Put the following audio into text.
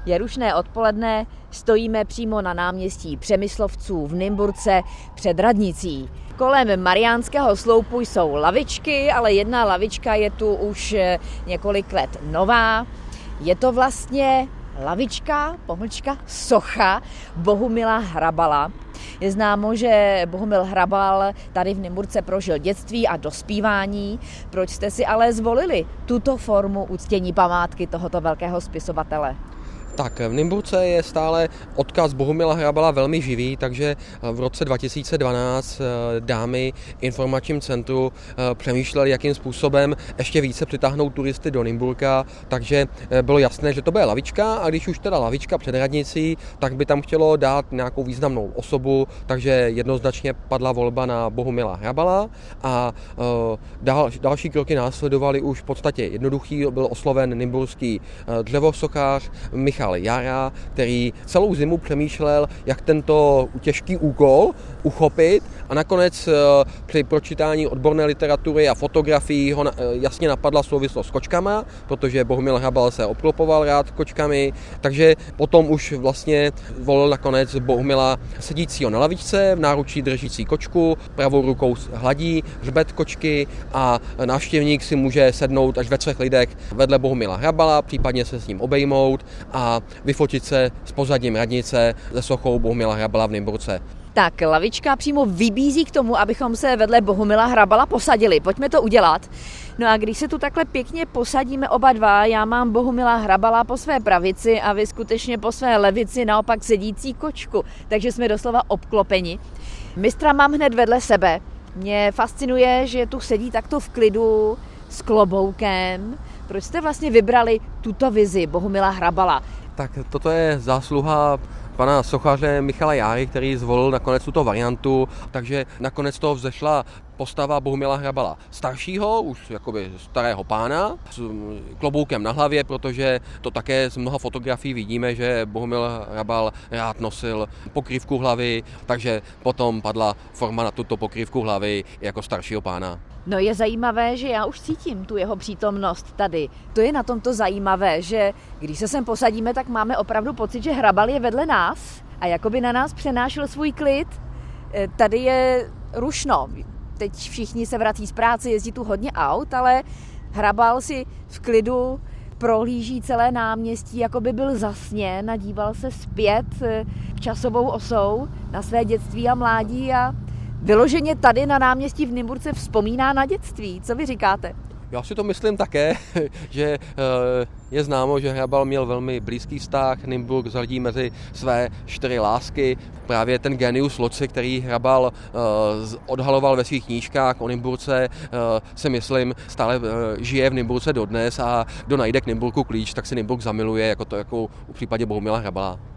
Je rušné odpoledne, stojíme přímo na náměstí Přemyslovců v Nymburce před radnicí. Kolem Mariánského sloupu jsou lavičky, ale jedna lavička je tu už několik let nová. Je to vlastně lavička, socha Bohumila Hrabala. Je známo, že Bohumil Hrabal tady v Nymburce prožil dětství a dospívání. Proč jste si ale zvolili tuto formu uctění památky tohoto velkého spisovatele? Tak v Nymburce je stále odkaz Bohumila Hrabala velmi živý, takže v roce 2012 dámy v informačním centru přemýšleli, jakým způsobem ještě více přitáhnout turisty do Nymburka, takže bylo jasné, že to bude lavička, a když už teda lavička před radnicí, tak by tam chtělo dát nějakou významnou osobu, takže jednoznačně padla volba na Bohumila Hrabala a další kroky následovaly už v podstatě jednoduchý. Byl osloven nymburský dřevosochař Michal Jara, který celou zimu přemýšlel, jak tento těžký úkol uchopit, a nakonec při pročítání odborné literatury a fotografií ho jasně napadla souvislost s kočkama, protože Bohumil Hrabal se obklopoval rád kočkami, takže potom už vlastně volil nakonec Bohumila sedícího na lavičce, v náručí držící kočku, pravou rukou hladí hřbet kočky a návštěvník si může sednout až ve 3 lidech vedle Bohumila Hrabala, případně se s ním obejmout a vyfotit se s pozadím radnice se sochou Bohumila Hrabala v Nymburce. Tak lavička přímo vybízí k tomu, abychom se vedle Bohumila Hrabala posadili. Pojďme to udělat. No a když se tu takhle pěkně posadíme oba dva, já mám Bohumila Hrabala po své pravici a vy skutečně po své levici naopak sedící kočku, takže jsme doslova obklopeni. Mistra mám hned vedle sebe. Mě fascinuje, že tu sedí takto v klidu s kloboukem. Proč jste vlastně vybrali tuto vizi Bohumila Hrabala? Tak toto je zásluha pana sochaře Michala Járy, který zvolil nakonec tuto variantu, takže nakonec toho vzešla postava Bohumila Hrabala staršího, už jakoby starého pána, s kloboukem na hlavě, protože to také z mnoha fotografií vidíme, že Bohumil Hrabal rád nosil pokrývku hlavy, takže potom padla forma na tuto pokrývku hlavy jako staršího pána. No je zajímavé, že já už cítím tu jeho přítomnost tady. To je na tomto zajímavé, že když se sem posadíme, tak máme opravdu pocit, že Hrabal je vedle nás a jakoby na nás přenášel svůj klid. Tady je rušno. Teď všichni se vrací z práce, jezdí tu hodně aut, ale Hrabal si v klidu prohlíží celé náměstí, jako by byl zasněn a díval se zpět časovou osou na své dětství a mládí a vyloženě tady na náměstí v Nymburce vzpomíná na dětství. Co vy říkáte? Já si to myslím také, že je známo, že Hrabal měl velmi blízký vztah. Nymburk zařadí mezi své 4 lásky. Právě ten genius loci, který Hrabal odhaloval ve svých knížkách o Nymburce, si myslím, stále žije v Nymburce dodnes, a kdo najde k Nymburku klíč, tak si Nymburk zamiluje, jako v případě Bohumila Hrabala.